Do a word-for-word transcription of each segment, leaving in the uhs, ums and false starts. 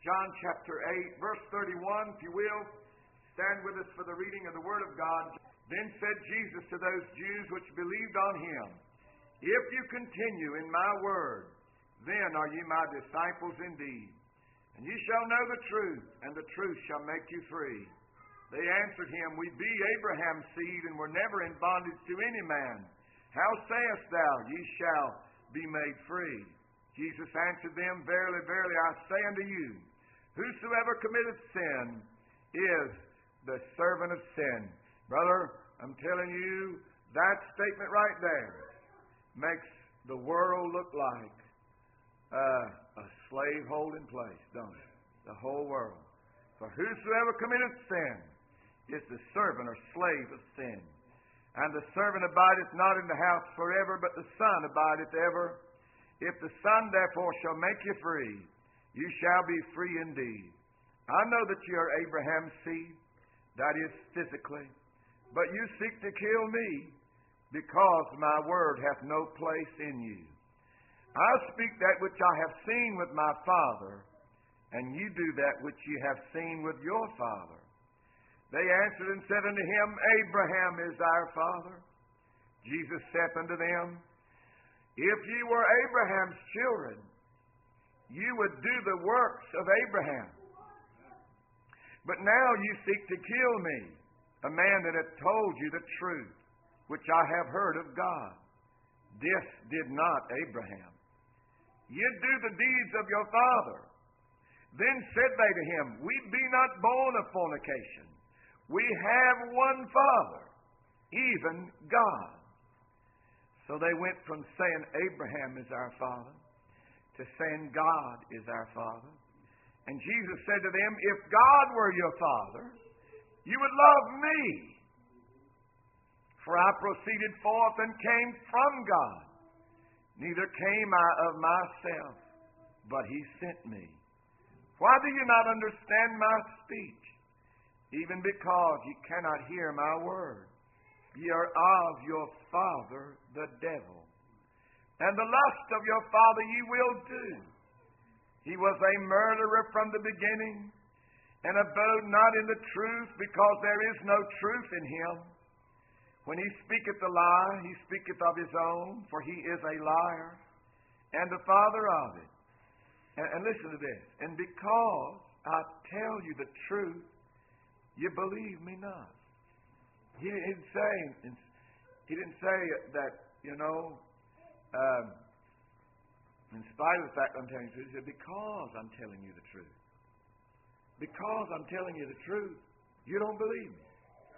John chapter eight, verse thirty-one, if you will. Stand with us for the reading of the Word of God. Then said Jesus to those Jews which believed on Him, If you continue in my word, then are ye my disciples indeed. And ye shall know the truth, and the truth shall make you free. They answered him, We be Abraham's seed, and were never in bondage to any man. How sayest thou, ye shall be made free? Jesus answered them, Verily, verily, I say unto you, whosoever committeth sin is the servant of sin. Brother, I'm telling you, that statement right there makes the world look like uh, a slave-holding place, don't it? The whole world. For whosoever committeth sin is the servant or slave of sin. And the servant abideth not in the house forever, but the Son abideth ever. If the Son therefore shall make you free, you shall be free indeed. I know that you are Abraham's seed, that is physically, but you seek to kill me, because my word hath no place in you. I speak that which I have seen with my Father, and you do that which ye have seen with your father. They answered and said unto him, Abraham is our father. Jesus saith unto them, If ye were Abraham's children, you would do the works of Abraham. But now you seek to kill me, a man that hath told you the truth, which I have heard of God. This did not Abraham. Ye do the deeds of your father. Then said they to him, We be not born of fornication. We have one Father, even God. So they went from saying Abraham is our father to saying God is our Father. And Jesus said to them, If God were your Father, you would love me. For I proceeded forth and came from God. Neither came I of myself, but He sent me. Why do you not understand my speech? Even because ye cannot hear my word. Ye are of your father the devil, and the lust of your father ye will do. He was a murderer from the beginning, and abode not in the truth, because there is no truth in him. When he speaketh a lie, he speaketh of his own, for he is a liar, and the father of it. And, and listen to this. And because I tell you the truth, you believe me not. He didn't say, he didn't say that, you know, um, in spite of the fact I'm telling you the truth, he said, because I'm telling you the truth. Because I'm telling you the truth, you don't believe me.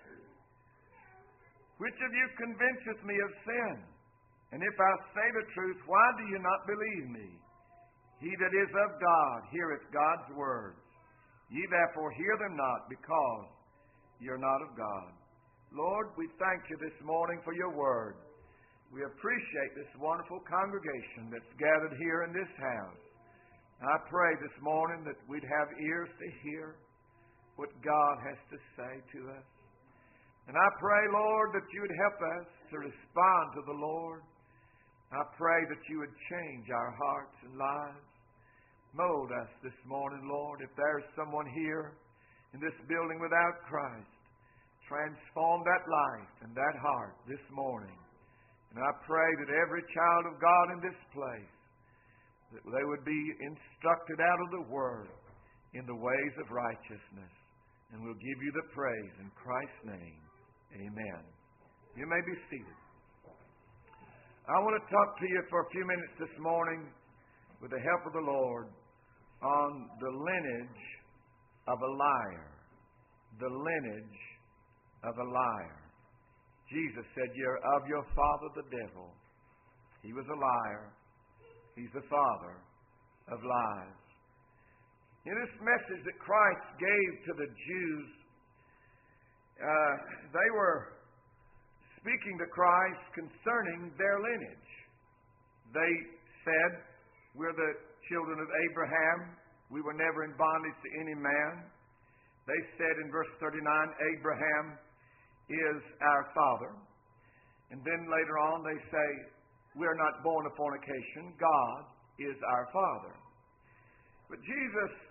Which of you convinceth me of sin? And if I say the truth, why do you not believe me? He that is of God heareth God's words. Ye therefore hear them not, because ye are not of God. Lord, we thank you this morning for your word. We appreciate this wonderful congregation that's gathered here in this house. I pray this morning that we'd have ears to hear what God has to say to us. And I pray, Lord, that you would help us to respond to the Lord. I pray that you would change our hearts and lives. Mold us this morning, Lord. If there's someone here in this building without Christ, transform that life and that heart this morning. And I pray that every child of God in this place, that they would be instructed out of the Word in the ways of righteousness. And we'll give you the praise in Christ's name. Amen. You may be seated. I want to talk to you for a few minutes this morning, with the help of the Lord, on the lineage of a liar. The lineage of a liar. Jesus said, You're of your father the devil. He was a liar. He's the father of lies. In this message that Christ gave to the Jews, uh, they were speaking to Christ concerning their lineage. They said, We're the children of Abraham. We were never in bondage to any man. They said in verse thirty-nine, Abraham is our father. And then later on they say, we're not born of fornication. God is our Father. But Jesus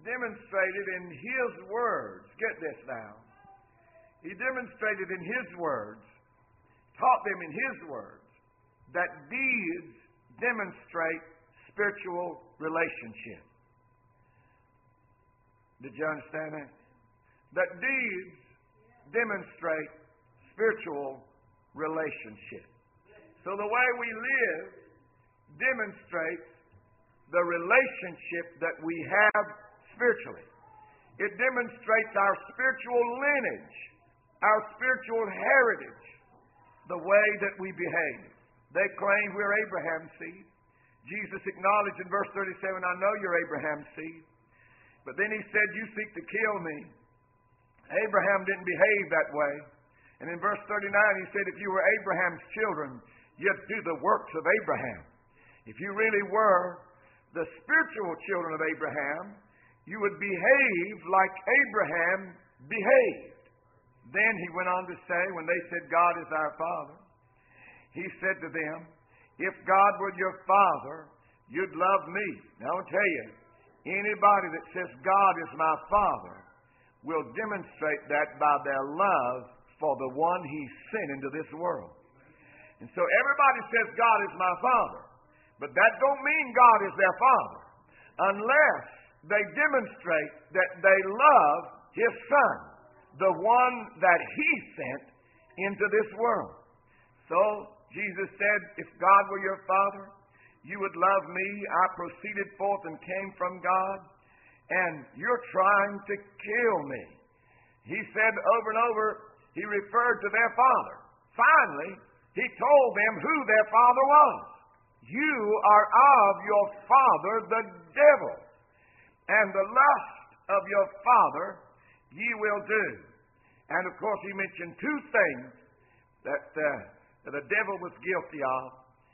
demonstrated in His words. Get this now. He demonstrated in His words, taught them in His words, that deeds demonstrate spiritual relationship. Did you understand that? That deeds demonstrate spiritual relationship. So the way we live demonstrates the relationship that we have spiritually. It demonstrates our spiritual lineage, our spiritual heritage, the way that we behave. They claim we're Abraham's seed. Jesus acknowledged in verse thirty-seven, I know you're Abraham's seed. But then He said, you seek to kill me. Abraham didn't behave that way. And in verse thirty-nine, He said, if you were Abraham's children, you'd do the works of Abraham. If you really were the spiritual children of Abraham, you would behave like Abraham behaved. Then He went on to say, when they said, God is our Father, He said to them, if God were your Father, you'd love me. Now I'll tell you, anybody that says God is my Father will demonstrate that by their love for the one He sent into this world. And so everybody says God is my Father, but that don't mean God is their Father unless they demonstrate that they love His Son, the one that He sent into this world. So Jesus said, if God were your Father, you would love me. I proceeded forth and came from God, and you're trying to kill me. He said over and over, He referred to their father. Finally, He told them who their father was. You are of your father, the devil, and the lust of your father ye will do. And of course, He mentioned two things that, uh, that the devil was guilty of,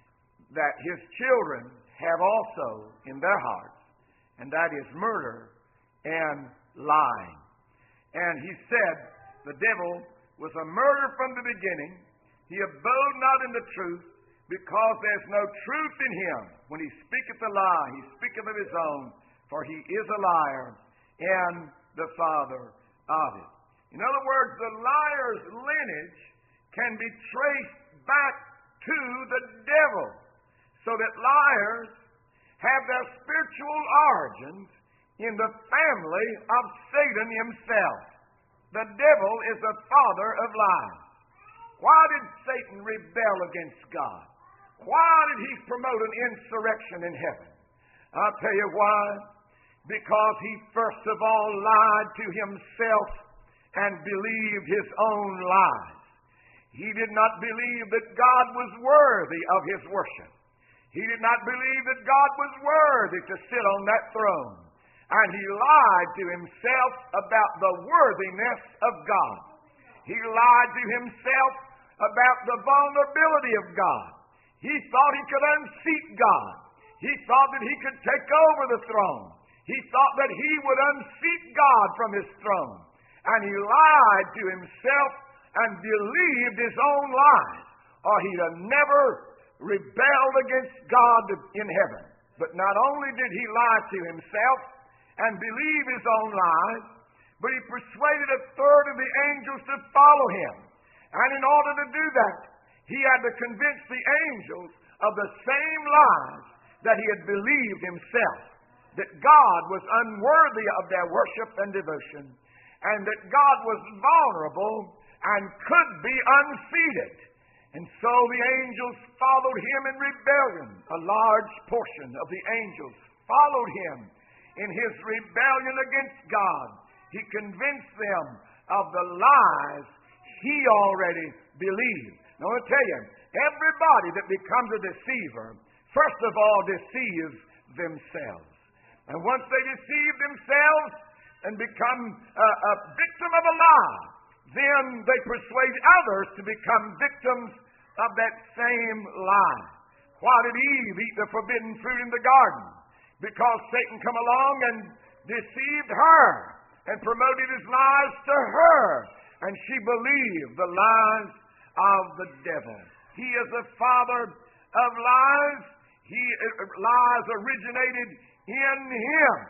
that his children have also in their hearts, and that is murder and lying. And He said the devil was a murderer from the beginning. He abode not in the truth, because there's no truth in him. When he speaketh a lie, he speaketh of his own, for he is a liar and the father of it. In other words, the liar's lineage can be traced back to the devil, so that liars have their spiritual origins in the family of Satan himself. The devil is the father of lies. Why did Satan rebel against God? Why did he promote an insurrection in heaven? I'll tell you why. Because he first of all lied to himself and believed his own lies. He did not believe that God was worthy of his worship. He did not believe that God was worthy to sit on that throne. And he lied to himself about the worthiness of God. He lied to himself about the vulnerability of God. He thought he could unseat God. He thought that he could take over the throne. He thought that he would unseat God from his throne. And he lied to himself and believed his own lies, or he'd have never rebelled against God in heaven. But not only did he lie to himself and believe his own lies, but he persuaded a third of the angels to follow him. And in order to do that, he had to convince the angels of the same lies that he had believed himself, that God was unworthy of their worship and devotion, and that God was vulnerable and could be unseated. And so the angels followed him in rebellion. A large portion of the angels followed him in his rebellion against God. He convinced them of the lies he already believed. Now, I want to tell you, everybody that becomes a deceiver, first of all, deceives themselves. And once they deceive themselves and become a, a victim of a lie, then they persuade others to become victims of that same lie. Why did Eve eat the forbidden fruit in the garden? Because Satan come along and deceived her and promoted his lies to her. And she believed the lies of the devil. He is the father of lies. He, lies originated in him. And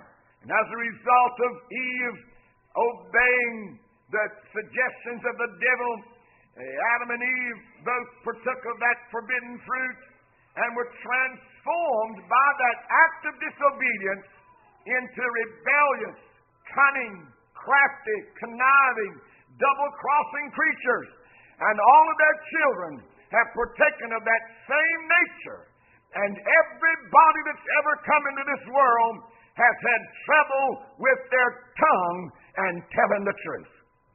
And as a result of Eve obeying the suggestions of the devil, Adam and Eve both partook of that forbidden fruit and were transformed by that act of disobedience into rebellious, cunning, crafty, conniving, double-crossing creatures. And all of their children have partaken of that same nature. And everybody that's ever come into this world has had trouble with their tongue and telling the truth.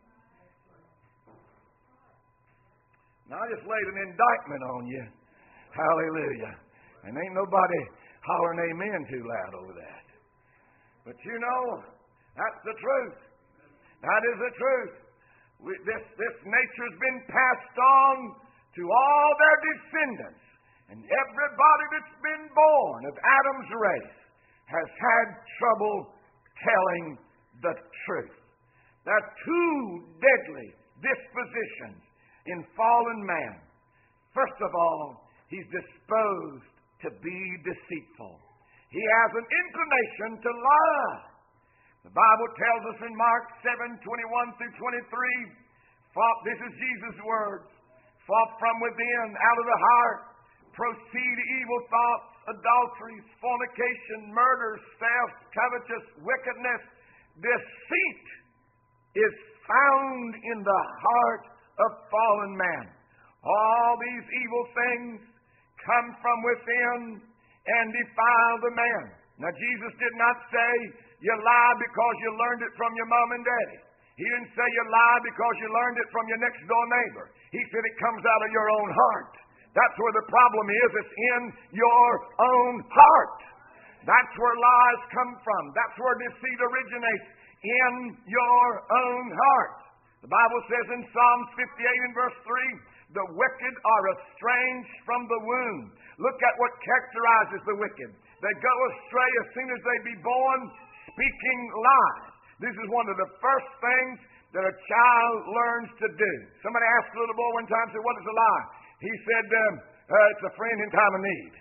Now, I just laid an indictment on you. Hallelujah. And ain't nobody hollering amen too loud over that. But you know, that's the truth. That is the truth. We, this, this nature has been passed on to all their descendants. And everybody that's been born of Adam's race has had trouble telling the truth. There are two deadly dispositions in fallen man. First of all, he's disposed to be deceitful. He has an inclination to lie. The Bible tells us in Mark seven, twenty-one through twenty-three, this is Jesus' words, "For from within, out of the heart, proceed evil thoughts, adulteries, fornication, murder, theft, covetous, wickedness. Deceit is found in the heart of fallen man." All these evil things come from within and defile the man. Now, Jesus did not say you lie because you learned it from your mom and daddy. He didn't say you lie because you learned it from your next door neighbor. He said it comes out of your own heart. That's where the problem is. It's in your own heart. That's where lies come from. That's where deceit originates, in your own heart. The Bible says in Psalms fifty-eight and verse three, "The wicked are estranged from the womb." Look at what characterizes the wicked. They go astray as soon as they be born, speaking lies. This is one of the first things that a child learns to do. Somebody asked a little boy one time, said, "What is a lie?" He said, um, uh, "It's a friend in time of need."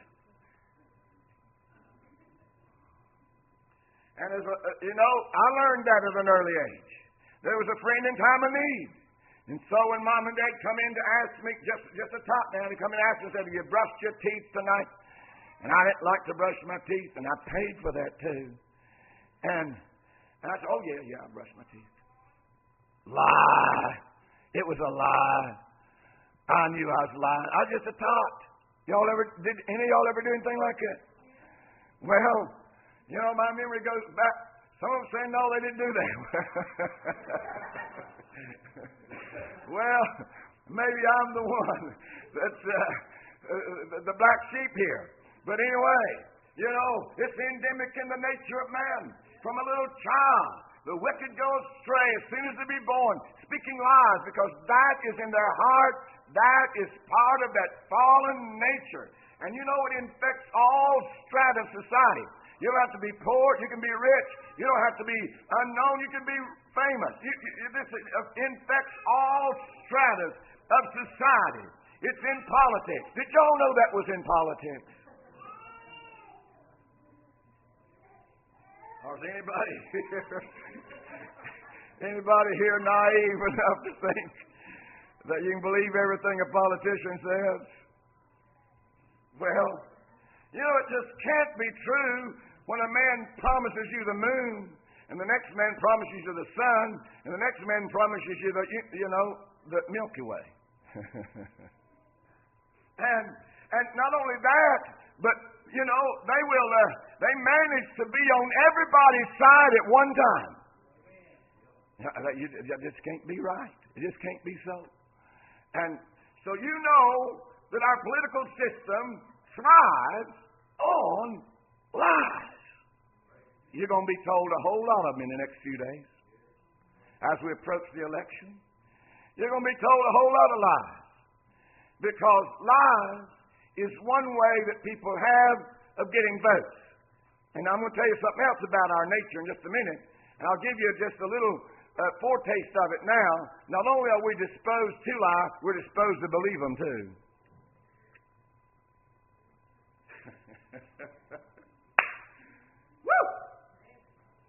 And as a, uh, you know, I learned that at an early age. There was a friend in time of need. And so when Mom and Dad come in to ask me, just, just a top down, they come in and ask me and said, "Have you brushed your teeth tonight?" And I didn't like to brush my teeth, and I paid for that too. And, and I said, "Oh, yeah, yeah, I brushed my teeth." Lie. It was a lie. I knew I was lying. I was just a tot. Y'all ever, did any of y'all ever do anything like that? Well, you know, my memory goes back. Some of them say, no, they didn't do that. Well, maybe I'm the one that's uh, uh, the black sheep here. But anyway, you know, it's endemic in the nature of man. From a little child, the wicked go astray as soon as they be born, speaking lies, because that is in their heart. That is part of that fallen nature. And you know, it infects all strata of society. You don't have to be poor. You can be rich. You don't have to be unknown. You can be famous. You, you, this infects all stratas of society. It's in politics. Did y'all know that was in politics? Or is anybody here, anybody here naive enough to think that you can believe everything a politician says? Well, you know, it just can't be true when a man promises you the moon, and the next man promises you the sun, and the next man promises you the, you, you know, the Milky Way. and and not only that, but you know, they will uh, they manage to be on everybody's side at one time. That just can't be right. It just can't be so. And so you know that our political system thrives on lies. You're going to be told a whole lot of them in the next few days. As we approach the election, you're going to be told a whole lot of lies. Because lies is one way that people have of getting votes. And I'm going to tell you something else about our nature in just a minute. And I'll give you just a little uh, foretaste of it now. Not only are we disposed to lie, we're disposed to believe them too.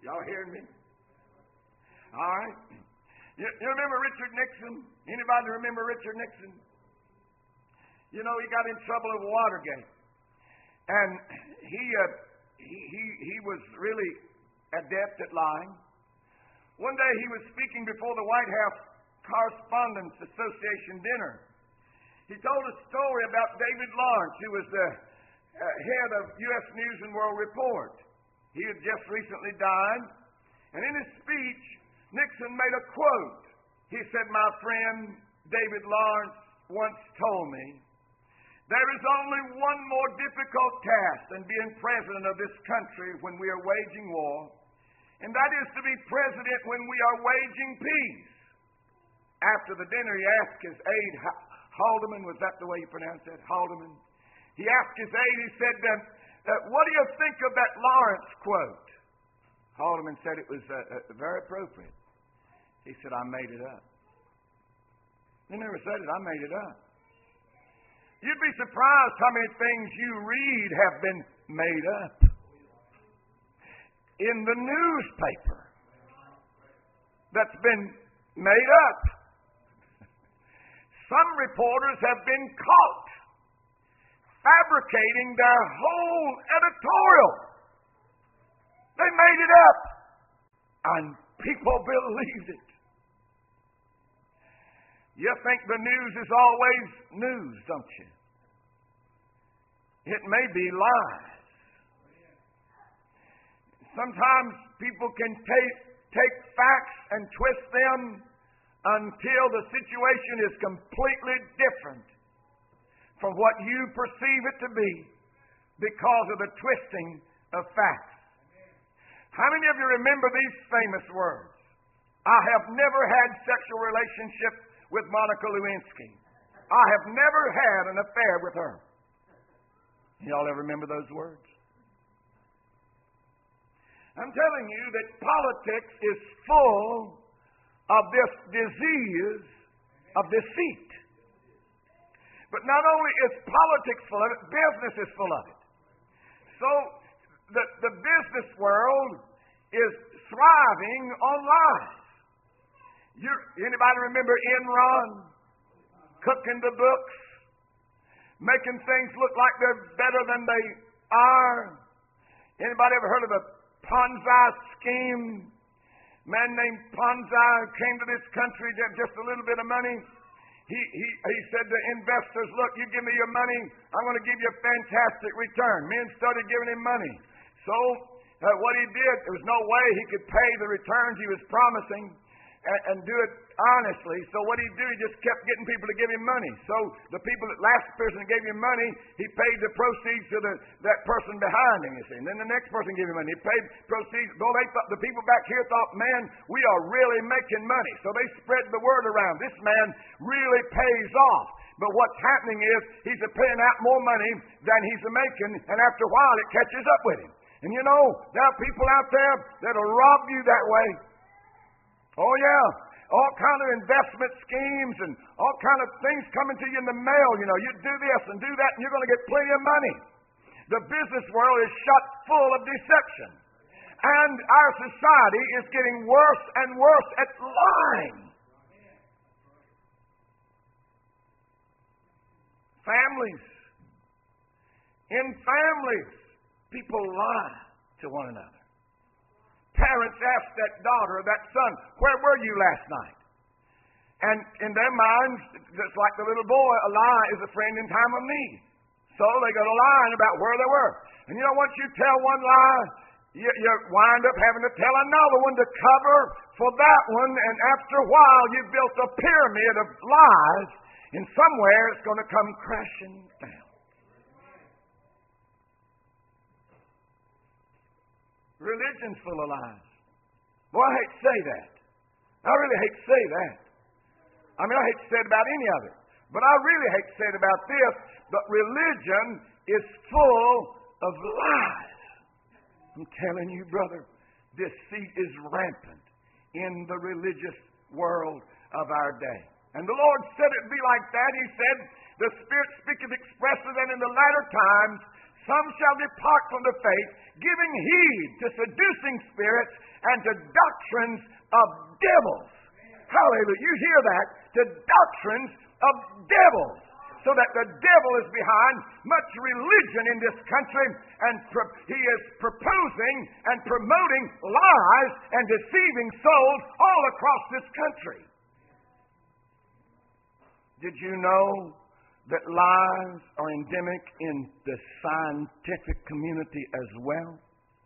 Y'all hearing me? All right. You, you remember Richard Nixon? Anybody remember Richard Nixon? You know, he got in trouble over Watergate. And he, uh, he, he, he was really adept at lying. One day he was speaking before the White House Correspondents Association dinner. He told a story about David Lawrence, who was the uh, head of U S News and World Report. He had just recently died. And in his speech, Nixon made a quote. He said, "My friend David Lawrence once told me, there is only one more difficult task than being president of this country when we are waging war, and that is to be president when we are waging peace." After the dinner, he asked his aide, Haldeman, was that the way you pronounced that? Haldeman. He asked his aide, he said, uh, uh, what do you think of that Lawrence quote? Haldeman said it was uh, uh, very appropriate. He said, "I made it up." He never said it, I made it up. You'd be surprised how many things you read have been made up. In the newspaper, that's been made up. Some reporters have been caught fabricating their whole editorial. They made it up, and people believed it. You think the news is always news, don't you? It may be lies. Sometimes people can take, take facts and twist them until the situation is completely different from what you perceive it to be because of the twisting of facts. How many of you remember these famous words? "I have never had sexual relationship with Monica Lewinsky. I have never had an affair with her." Y'all ever remember those words? I'm telling you that politics is full of this disease of deceit. But not only is politics full of it, business is full of it. So the, the business world is thriving on lies. You, anybody remember Enron? Cooking the books, making things look like they're better than they are. Anybody ever heard of the Ponzi scheme? A man named Ponzi came to this country to have just a little bit of money. He, he, he said to investors, "Look, you give me your money, I'm going to give you a fantastic return." Men started giving him money. So uh, what he did, there was no way he could pay the returns he was promising and, and do it honestly. So what he did, he just kept getting people to give him money. So the people, that last person that gave him money, he paid the proceeds to the, that person behind him, you see. And then the next person gave him money. He paid proceeds. Though they thought, the people back here thought, "Man, we are really making money." So they spread the word around. This man really pays off. But what's happening is he's paying out more money than he's making, and after a while it catches up with him. And you know, there are people out there that'll rob you that way. Oh yeah. All kind of investment schemes and all kind of things coming to you in the mail. You know, you do this and do that, and you're going to get plenty of money. The business world is shut full of deception. And our society is getting worse and worse at lying. Families. In families, people lie to one another. Parents ask that daughter or that son, "Where were you last night?" And in their minds, just like the little boy, a lie is a friend in time of need. So they go to lying about where they were. And you know, once you tell one lie, you, you wind up having to tell another one to cover for that one. And after a while, you've built a pyramid of lies, and somewhere it's going to come crashing down. Religion's full of lies. Boy, I hate to say that. I really hate to say that. I mean, I hate to say it about any of it. But I really hate to say it about this. But religion is full of lies. I'm telling you, brother, deceit is rampant in the religious world of our day. And the Lord said it'd be like that. He said, "The Spirit speaketh expressly that in the latter times some shall depart from the faith, giving heed to seducing spirits and to doctrines of devils. Hallelujah. You hear that? To doctrines of devils. So that the devil is behind much religion in this country, and pro- he is proposing and promoting lies and deceiving souls all across this country. Did you know that lies are endemic in the scientific community as well?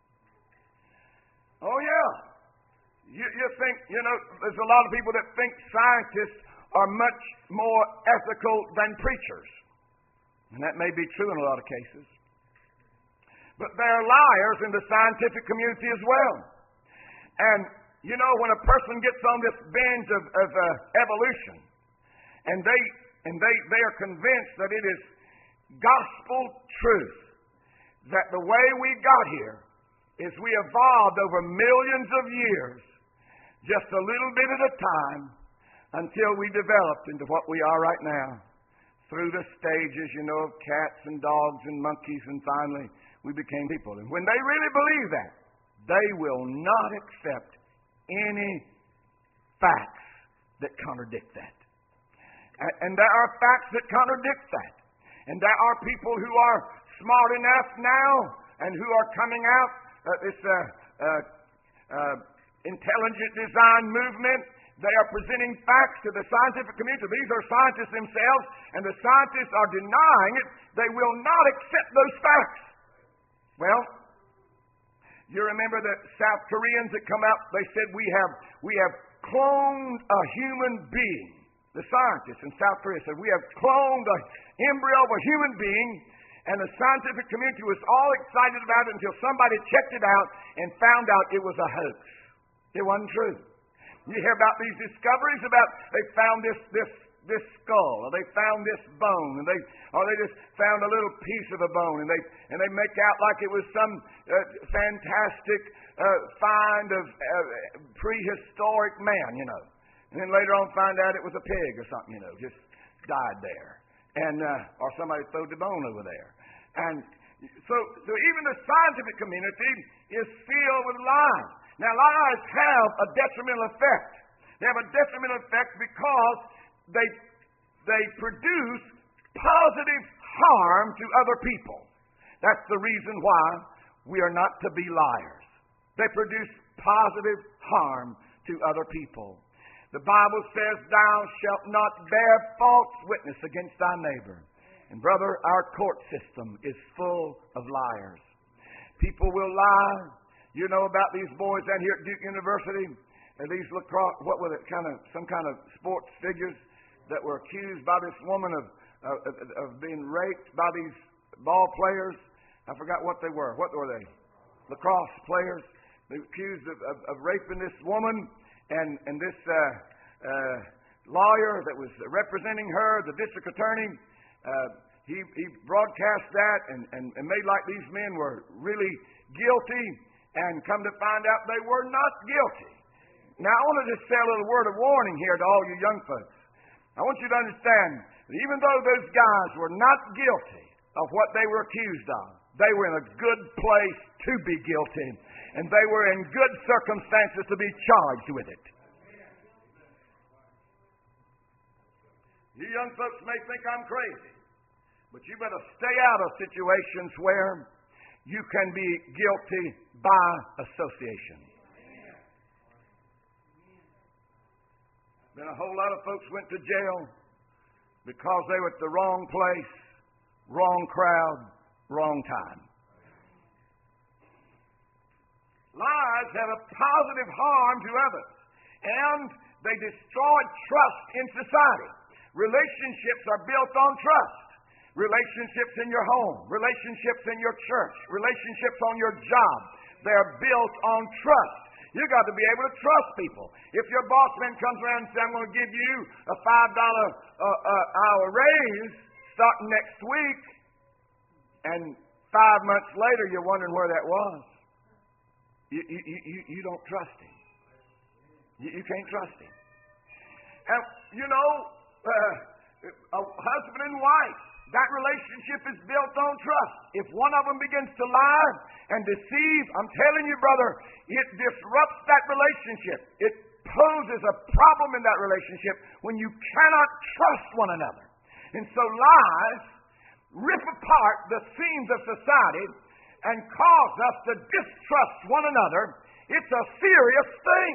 Oh, yeah. You, you think, you know, there's a lot of people that think scientists are much more ethical than preachers. And that may be true in a lot of cases. But there are liars in the scientific community as well. And, you know, when a person gets on this binge of, of uh, evolution, and they and they, they are convinced that it is gospel truth, that the way we got here is we evolved over millions of years, just a little bit at a time, until we developed into what we are right now. Through the stages, you know, of cats and dogs and monkeys, and finally we became people. And when they really believe that, they will not accept any facts that contradict that. And, and there are facts that contradict that. And there are people who are smart enough now and who are coming out, uh, this uh, uh, uh, intelligent design movement. They are presenting facts to the scientific community. These are scientists themselves, and the scientists are denying it. They will not accept those facts. Well, you remember the South Koreans that come out, they said, we have, we have cloned a human being. The scientists in South Korea said, we have cloned an embryo of a human being, and the scientific community was all excited about it until somebody checked it out and found out it was a hoax. It wasn't true. You hear about these discoveries about they found this this this skull, or they found this bone, and they or they just found a little piece of a bone, and they and they make out like it was some uh, fantastic uh, find of uh, prehistoric man, you know, and then later on find out it was a pig or something, you know, just died there, and uh, or somebody throwed the bone over there, and so so even the scientific community is filled with lies. Now, lies have a detrimental effect. They have a detrimental effect because they, they produce positive harm to other people. That's the reason why we are not to be liars. They produce positive harm to other people. The Bible says, thou shalt not bear false witness against thy neighbor. And brother, our court system is full of liars. People will lie. You know about these boys down here at Duke University, and these lacrosse, what were it, kind of, some kind of sports figures that were accused by this woman of, uh, of, of being raped by these ball players. I forgot what they were. What were they? Lacrosse players. They were accused of, of, of raping this woman, and, and this uh, uh, lawyer that was representing her, the district attorney, uh, he, he broadcast that and, and, and made like these men were really guilty. And come to find out they were not guilty. Now, I want to just say a little word of warning here to all you young folks. I want you to understand that even though those guys were not guilty of what they were accused of, they were in a good place to be guilty. And they were in good circumstances to be charged with it. You young folks may think I'm crazy, but you better stay out of situations where you can be guilty by association. Then a whole lot of folks went to jail because they were at the wrong place, wrong crowd, wrong time. Lies have a positive harm to others, and they destroy trust in society. Relationships are built on trust. Relationships in your home, relationships in your church, relationships on your job. They're built on trust. You've got to be able to trust people. If your boss man comes around and says, I'm going to give you a five dollars uh, uh, hour raise starting next week, and five months later you're wondering where that was, you, you, you, you don't trust him. You, you can't trust him. And, you know, uh, a husband and wife, that relationship is built on trust. If one of them begins to lie and deceive, I'm telling you, brother, it disrupts that relationship. It poses a problem in that relationship when you cannot trust one another. And so lies rip apart the seams of society and cause us to distrust one another. It's a serious thing.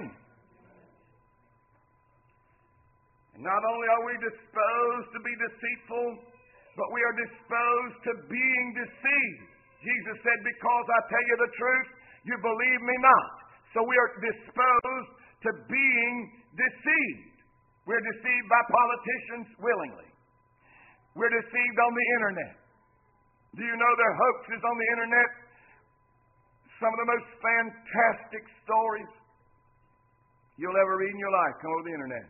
And not only are we disposed to be deceitful, but we are disposed to being deceived. Jesus said, because I tell you the truth, you believe me not. So we are disposed to being deceived. We're deceived by politicians willingly. We're deceived on the internet. Do you know there are hoaxes on the internet? Some of the most fantastic stories you'll ever read in your life come over the internet.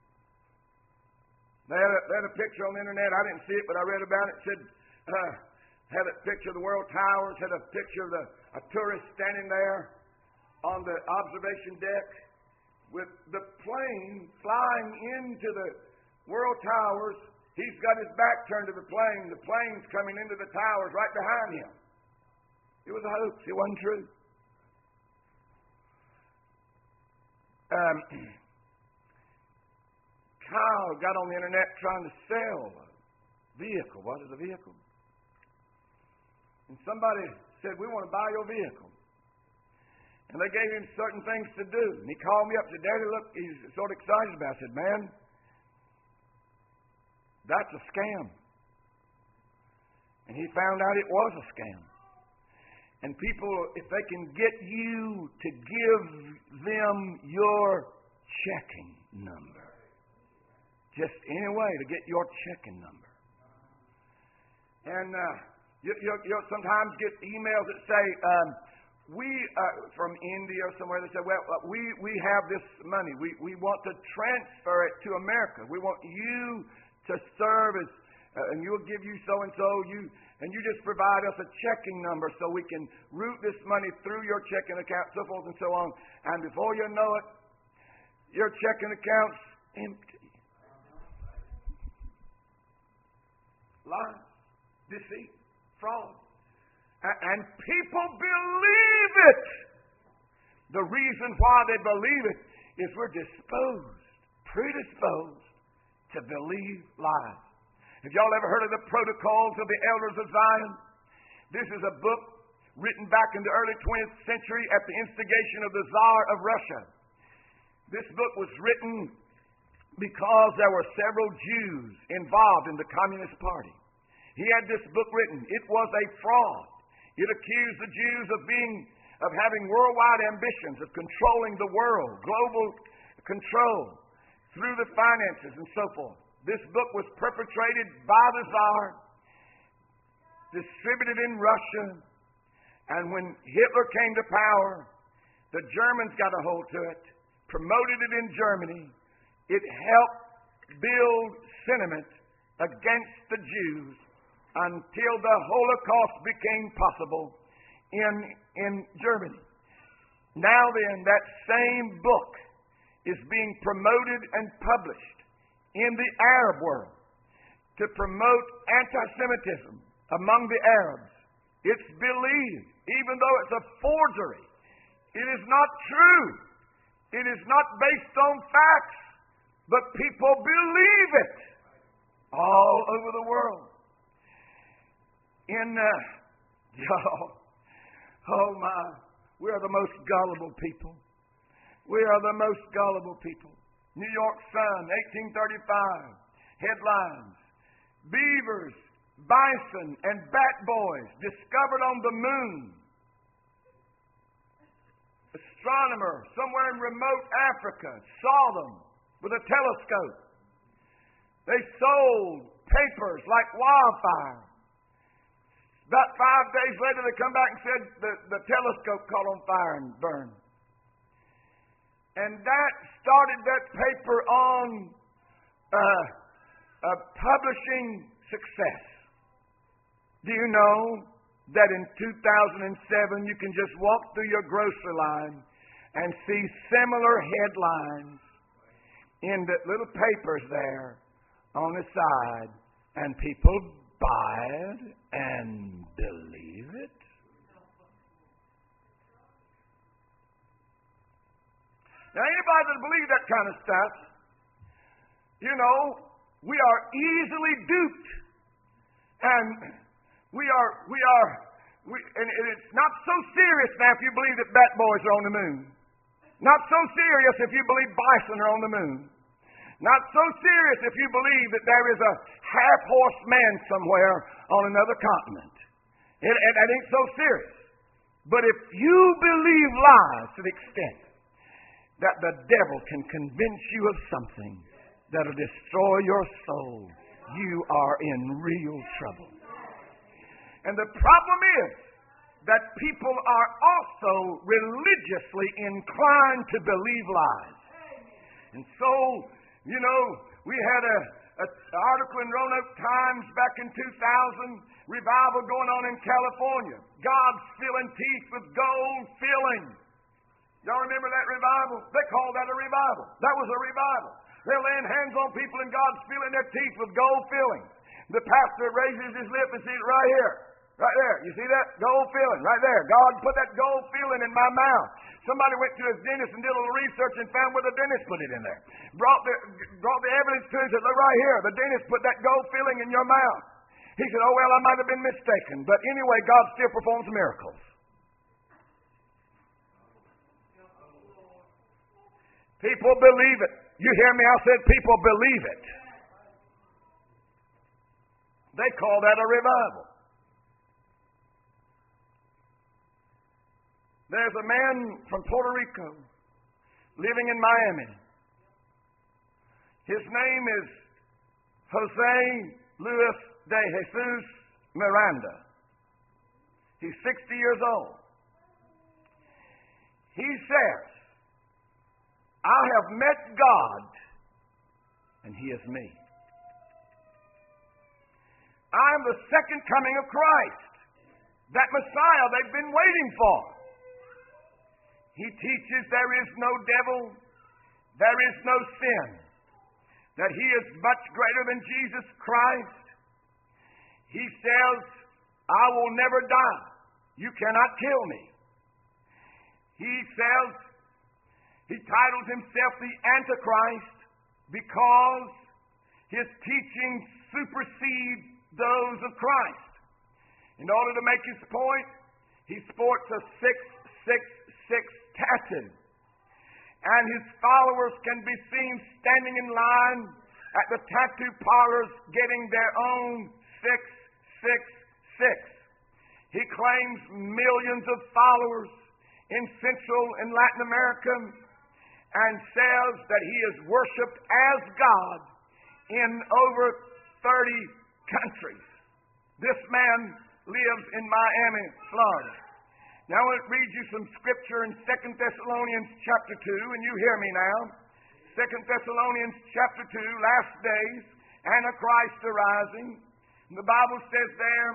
They had, a, they had a picture on the internet. I didn't see it, but I read about it. It said, uh, had a picture of the World Towers, had a picture of the, a tourist standing there on the observation deck with the plane flying into the World Towers. He's got his back turned to the plane. The plane's coming into the towers right behind him. It was a hoax. It wasn't true. Um, Kyle got on the internet trying to sell a vehicle. What is a vehicle? And somebody said, we want to buy your vehicle. And they gave him certain things to do. And he called me up and said, Daddy, look, he's sort of excited about it. I said, man, that's a scam. And he found out it was a scam. And people, if they can get you to give them your checking number, just any way to get your checking number. And uh, you, you, you'll sometimes get emails that say, um, we, uh, from India or somewhere, they say, well, uh, we, we have this money. We, we want to transfer it to America. We want you to serve as, uh, and we'll give you so-and-so, you, and you just provide us a checking number so we can route this money through your checking account, so forth and so on. And before you know it, your checking account's empty. Lies, deceit, fraud. And people believe it. The reason why they believe it is we're disposed, predisposed to believe lies. Have y'all ever heard of the Protocols of the Elders of Zion? This is a book written back in the early twentieth century at the instigation of the Tsar of Russia. This book was written because there were several Jews involved in the Communist Party. He had this book written. It was a fraud. It accused the Jews of being, of having worldwide ambitions, of controlling the world, global control through the finances and so forth. This book was perpetrated by the Tsar, distributed in Russia, and when Hitler came to power, the Germans got a hold to it, promoted it in Germany. It helped build sentiment against the Jews until the Holocaust became possible in, in Germany. Now then, that same book is being promoted and published in the Arab world to promote anti-Semitism among the Arabs. It's believed, even though it's a forgery. It is not true. It is not based on facts, but people believe it all over the world. In, uh, oh, oh my, we are the most gullible people. We are the most gullible people. New York Sun, eighteen thirty-five, headlines: beavers, bison, and bat boys discovered on the moon. Astronomer somewhere in remote Africa saw them with a telescope. They sold papers like wildfire. About five days later, they come back and said the, the telescope caught on fire and burned. And that started that paper on uh, uh, publishing success. Do you know that in two thousand seven you can just walk through your grocery line and see similar headlines in the little papers there on the side, and people abide and believe it? Now, anybody that believes that kind of stuff, you know, we are easily duped. And we are, we are, we, and it's not so serious now if you believe that bat boys are on the moon. Not so serious if you believe bison are on the moon. Not so serious if you believe that there is a half-horse man somewhere on another continent. It, it, it ain't so serious. But if you believe lies to the extent that the devil can convince you of something that'll destroy your soul, you are in real trouble. And the problem is that people are also religiously inclined to believe lies. And so, you know, we had a, a article in Roanoke Times back in two thousand, revival going on in California. God's filling teeth with gold filling. Y'all remember that revival? They called that a revival. That was a revival. They're laying hands on people and God's filling their teeth with gold fillings. The pastor raises his lip and sees it right here. Right there. You see that? Gold filling. Right there. God put that gold filling in my mouth. Somebody went to his dentist and did a little research and found where the dentist put it in there. Brought the, brought the evidence to him and said, look right here. The dentist put that gold filling in your mouth. He said, oh, well, I might have been mistaken. But anyway, God still performs miracles. People believe it. You hear me? I said people believe it. They call that a revival. There's a man from Puerto Rico living in Miami. His name is Jose Luis de Jesus Miranda. He's sixty years old. He says, I have met God, and He is me. I am the second coming of Christ, that Messiah they've been waiting for. He teaches there is no devil, there is no sin, that He is much greater than Jesus Christ. He says, I will never die. You cannot kill me. He says, he titles himself the Antichrist because his teachings supersede those of Christ. In order to make his point, he sports a six six six tattoo. And his followers can be seen standing in line at the tattoo parlors getting their own six six six. He claims millions of followers in Central and Latin America and says that he is worshipped as God in over thirty countries. This man lives in Miami, Florida. Now I want to read you some scripture in Second Thessalonians chapter two, and you hear me now. Second Thessalonians chapter two, last days, Antichrist arising. And the Bible says there,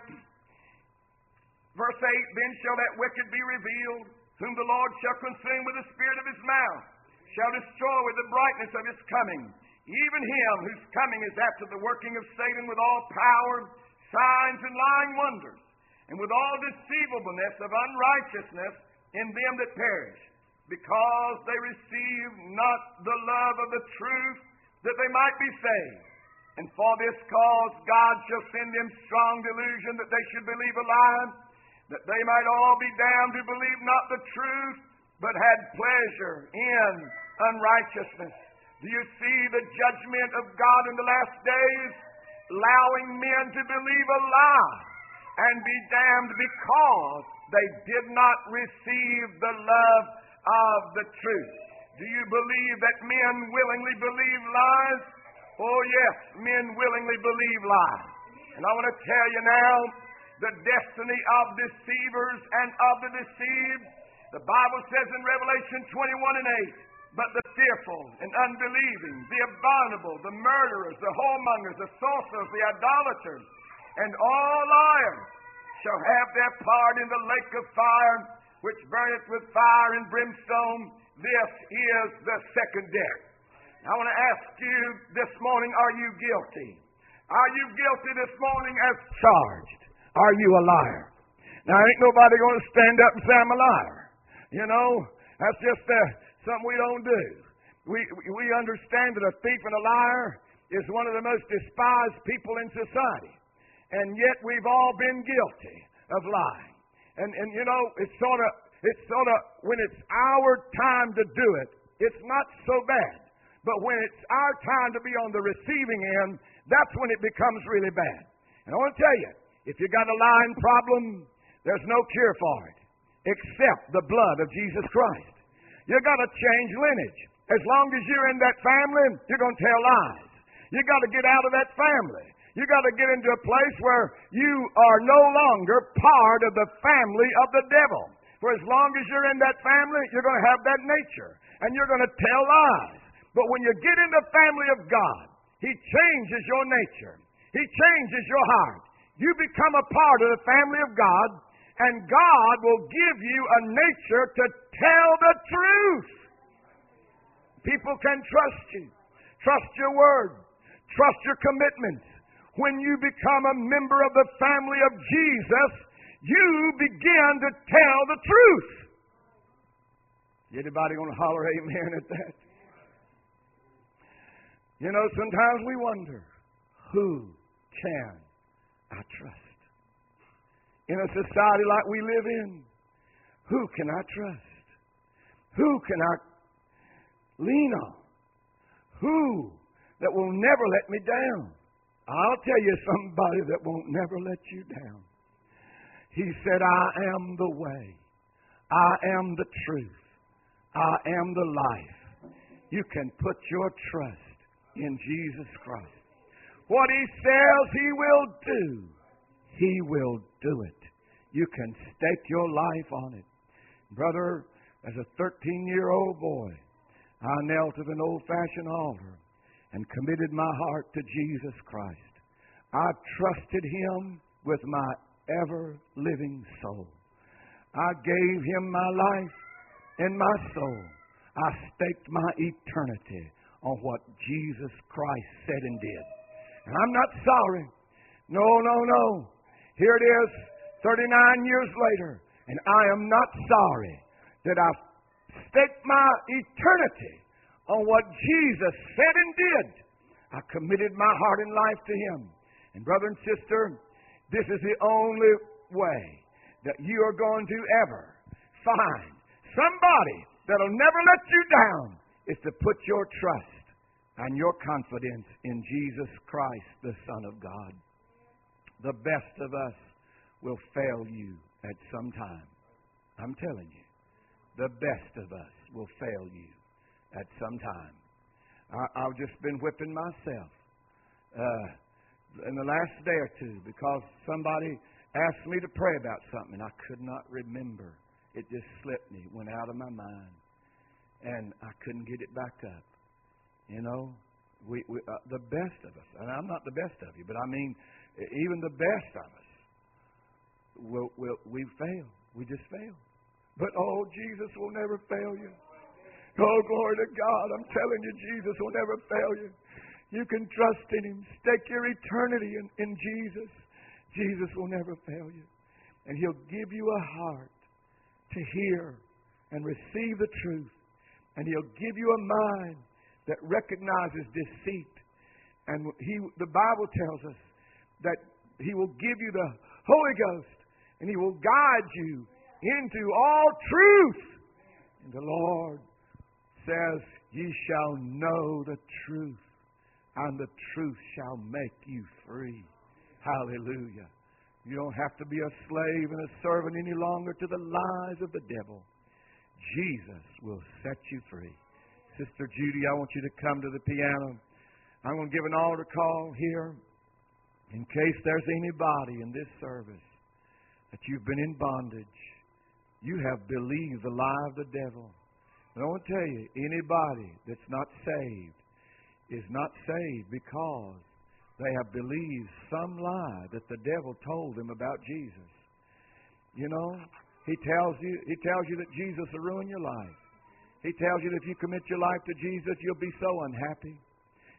verse eight, then shall that wicked be revealed, whom the Lord shall consume with the spirit of his mouth, shall destroy with the brightness of his coming, even him whose coming is after the working of Satan with all power, signs and lying wonders, and with all deceivableness of unrighteousness in them that perish, because they receive not the love of the truth, that they might be saved. And for this cause God shall send them strong delusion, that they should believe a lie, that they might all be damned who believe not the truth, but had pleasure in unrighteousness. Do you see the judgment of God in the last days? Allowing men to believe a lie and be damned because they did not receive the love of the truth. Do you believe that men willingly believe lies? Oh yes, men willingly believe lies. And I want to tell you now, the destiny of deceivers and of the deceived, the Bible says in Revelation twenty-one and eight, but the fearful and unbelieving, the abominable, the murderers, the whoremongers, the sorcerers, the idolaters, and all liars shall have their part in the lake of fire, which burneth with fire and brimstone. This is the second death. I want to ask you this morning, are you guilty? Are you guilty this morning as charged? Are you a liar? Now, ain't nobody going to stand up and say I'm a liar. You know, that's just uh, something we don't do. We, we understand that a thief and a liar is one of the most despised people in society. And yet we've all been guilty of lying. And, and you know, it's sort of, it's sort of, when it's our time to do it, it's not so bad. But when it's our time to be on the receiving end, that's when it becomes really bad. And I want to tell you, if you got a lying problem, there's no cure for it except the blood of Jesus Christ. You got to change lineage. As long as you're in that family, you're going to tell lies. You got to get out of that family. You got to get into a place where you are no longer part of the family of the devil. For as long as you're in that family, you're going to have that nature. And you're going to tell lies. But when you get in the family of God, He changes your nature. He changes your heart. You become a part of the family of God, and God will give you a nature to tell the truth. People can trust you. Trust your word. Trust your commitments. When you become a member of the family of Jesus, you begin to tell the truth. Anybody going to holler amen at that? You know, sometimes we wonder, who can I trust? In a society like we live in, who can I trust? Who can I lean on? Who that will never let me down? I'll tell you somebody that won't never let you down. He said, I am the way. I am the truth. I am the life. You can put your trust in Jesus Christ. What He says He will do, He will do it. You can stake your life on it. Brother, as a thirteen-year-old boy, I knelt at an old-fashioned altar and committed my heart to Jesus Christ. I trusted Him with my ever-living soul. I gave Him my life and my soul. I staked my eternity on what Jesus Christ said and did. And I'm not sorry. No, no, no. Here it is, thirty-nine years later, and I am not sorry that I staked my eternity on what Jesus said and did. I committed my heart and life to Him. And brother and sister, this is the only way that you are going to ever find somebody that'll never let you down, is to put your trust and your confidence in Jesus Christ, the Son of God. The best of us will fail you at some time. I'm telling you, the best of us will fail you at some time. I, I've just been whipping myself uh, in the last day or two because somebody asked me to pray about something and I could not remember. It just slipped me, went out of my mind, and I couldn't get it back up. You know, we, we uh, the best of us, and I'm not the best of you, but I mean, even the best of us, will will we fail. We just fail. But oh, Jesus will never fail you. Oh, glory to God. I'm telling you, Jesus will never fail you. You can trust in Him. Stake your eternity in, in Jesus. Jesus will never fail you. And He'll give you a heart to hear and receive the truth. And He'll give you a mind that recognizes deceit. And he, the Bible tells us that He will give you the Holy Ghost and He will guide you into all truth. And the Lord says, ye shall know the truth, and the truth shall make you free. Hallelujah. You don't have to be a slave and a servant any longer to the lies of the devil. Jesus will set you free. Sister Judy, I want you to come to the piano. I'm going to give an altar call here in case there's anybody in this service that you've been in bondage. You have believed the lie of the devil. And I want to tell you, anybody that's not saved is not saved because they have believed some lie that the devil told them about Jesus. You know, he tells you, he tells you that Jesus will ruin your life. He tells you that if you commit your life to Jesus, you'll be so unhappy.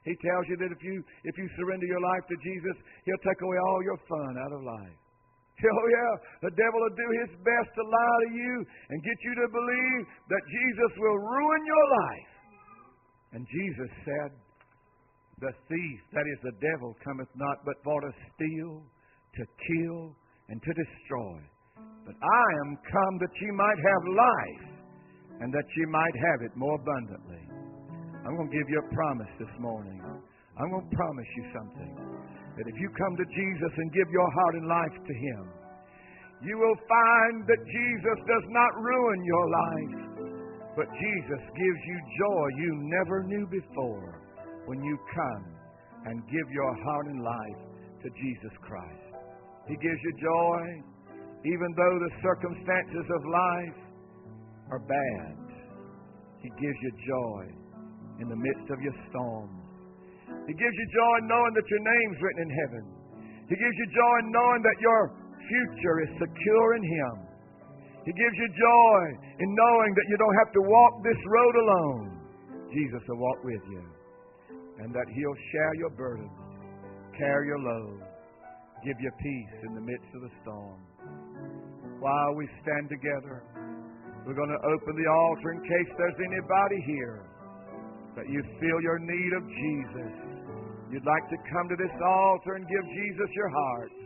He tells you that if you if you surrender your life to Jesus, He'll take away all your fun out of life. Oh yeah, the devil will do his best to lie to you and get you to believe that Jesus will ruin your life. And Jesus said, the thief, that is the devil, cometh not but for to steal, to kill, and to destroy. But I am come that ye might have life, and that ye might have it more abundantly. I'm going to give you a promise this morning. I'm going to promise you something. That if you come to Jesus and give your heart and life to Him, you will find that Jesus does not ruin your life, but Jesus gives you joy you never knew before when you come and give your heart and life to Jesus Christ. He gives you joy even though the circumstances of life are bad. He gives you joy in the midst of your storms. He gives you joy knowing that your name's written in heaven. He gives you joy knowing that your future is secure in Him. He gives you joy in knowing that you don't have to walk this road alone. Jesus will walk with you. And that He'll share your burdens, carry your load, give you peace in the midst of the storm. While we stand together, we're going to open the altar in case there's anybody here that you feel your need of Jesus. You'd like to come to this altar and give Jesus your heart.